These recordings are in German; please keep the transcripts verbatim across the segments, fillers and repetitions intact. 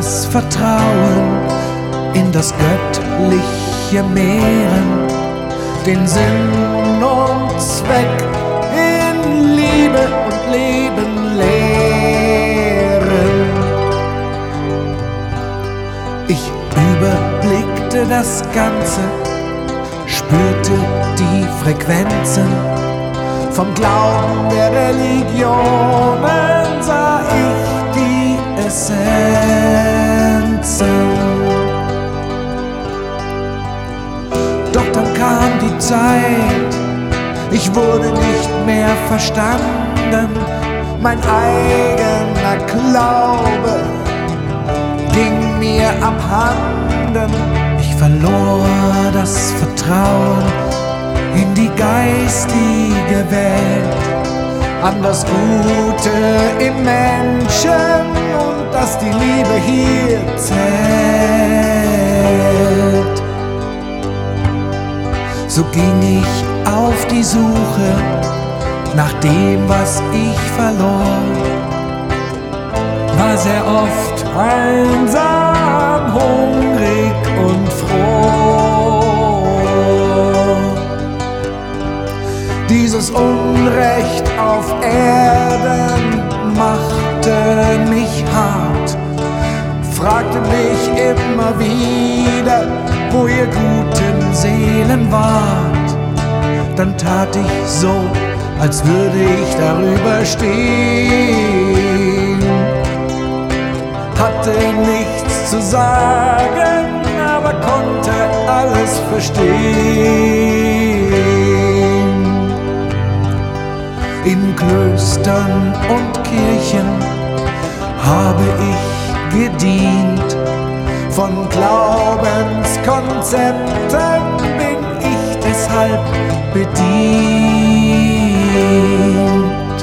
das Vertrauen in das Göttliche mehren, den Sinn und Zweck in Liebe und Leben lehren. Ich überblickte das Ganze, spürte die Frequenzen, vom Glauben der Religionen sah ich die Essenzen. Doch dann kam die Zeit, ich wurde nicht mehr verstanden, mein eigener Glaube ging mir abhanden. Ich verlor das Vertrauen in die geistige Welt, an das Gute im Menschen und dass die Liebe hier zählt. So ging ich auf die Suche nach dem, was ich verlor, war sehr oft einsam, hungrig und froh. Dieses Unrecht auf Erden machte mich hart, fragte mich immer wieder, wo ihr guten Seelen wart. Dann tat ich so, als würde ich darüber stehen, hatte nichts zu sagen, aber konnte alles verstehen. In Klöstern und Kirchen habe ich gedient, von Glaubenskonzepten bin ich deshalb bedient.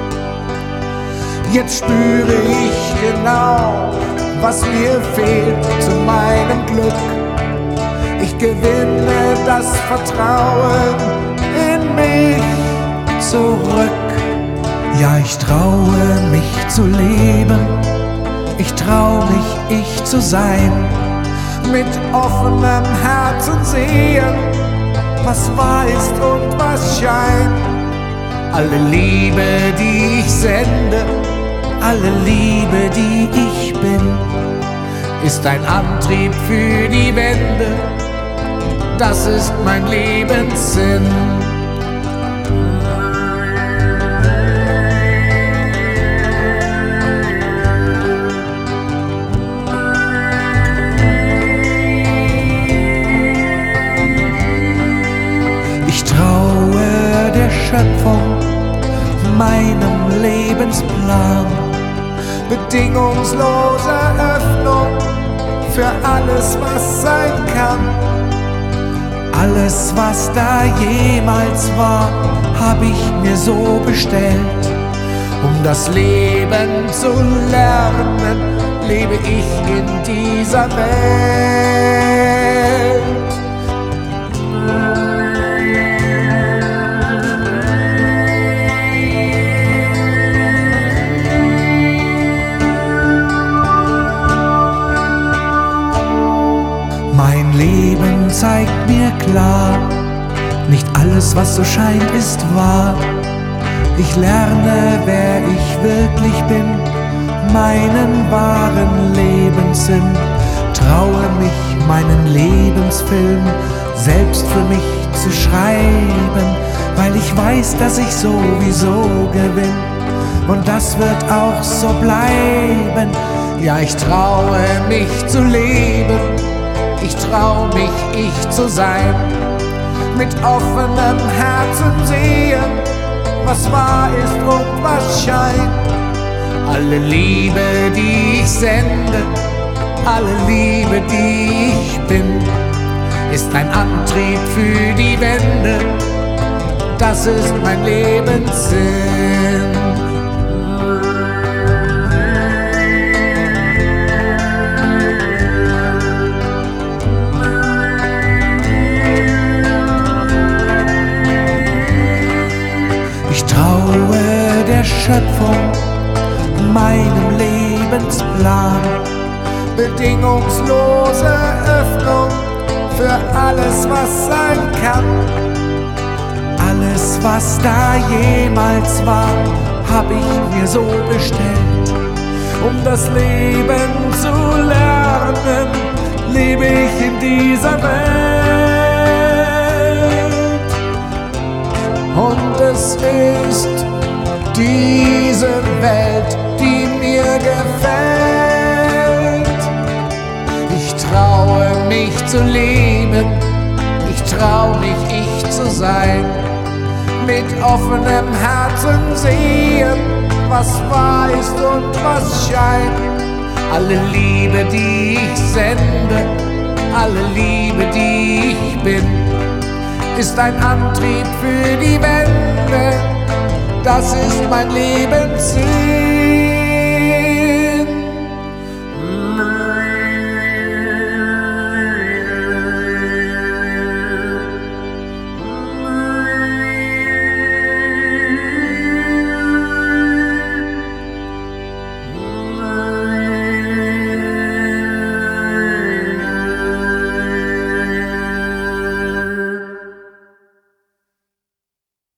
Jetzt spüre ich genau, was mir fehlt zu meinem Glück. Ich gewinne das Vertrauen in mich zurück. Ja, ich traue mich zu leben, ich traue mich, ich zu sein, mit offenem Herzen sehen, was wahr ist und was scheint. Alle Liebe, die ich sende, alle Liebe, die ich bin, ist ein Antrieb für die Wende, das ist mein Lebenssinn. Ich traue der Schöpfung, meinem Lebensplan, bedingungslose Öffnung für alles, was sein kann. Alles, was da jemals war, hab ich mir so bestellt. Um das Leben zu lernen, lebe ich in dieser Welt. Mein Leben zeigt mir klar, nicht alles, was so scheint, ist wahr. Ich lerne, wer ich wirklich bin, meinen wahren Lebenssinn. Traue mich, meinen Lebensfilm selbst für mich zu schreiben, weil ich weiß, dass ich sowieso gewinn. Und das wird auch so bleiben. Ja, ich traue mich zu leben, ich trau mich, ich zu sein, mit offenem Herzen sehen, was wahr ist und was scheint. Alle Liebe, die ich sende, alle Liebe, die ich bin, ist ein Antrieb für die Wende, das ist mein Lebenssinn. Der Schöpfung, meinem Lebensplan, bedingungslose Öffnung für alles, was sein kann. Alles, was da jemals war, hab ich mir so bestellt. Um das Leben zu lernen, lebe ich in dieser Welt. Und es ist diese Welt, die mir gefällt. Ich traue mich zu leben, ich trau mich ich zu sein. Mit offenem Herzen sehen, was wahr ist und was scheint. Alle Liebe, die ich sende, alle Liebe, die ich bin, ist ein Antrieb für die Wende. Das ist mein Lebensziel.